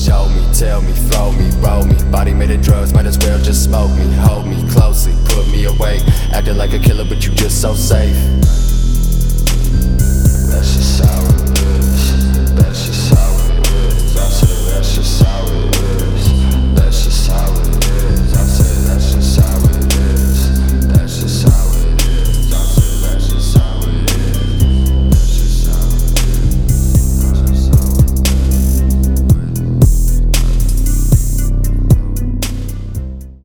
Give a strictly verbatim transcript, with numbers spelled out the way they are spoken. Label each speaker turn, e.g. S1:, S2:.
S1: show me, tell me, throw me, roll me. Body made of drugs, might as well just smoke me. Hold me closely, put me away. Acting like a killer, but you just so safe.